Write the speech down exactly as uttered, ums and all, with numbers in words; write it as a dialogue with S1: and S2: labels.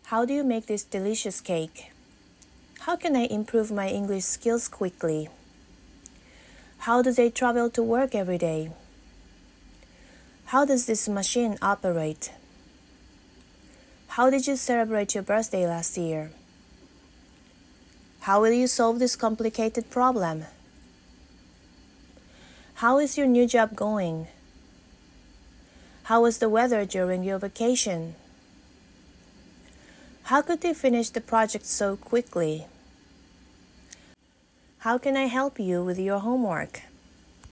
S1: How do you make this delicious cake? How can I improve my English skills quickly? How do they travel to work every day? How does this machine operate? How did you celebrate your birthday last year? How will you solve this complicated problem? How is your new job going? How was the weather during your vacation? How could you finish the project so quickly? How can I help you with your homework?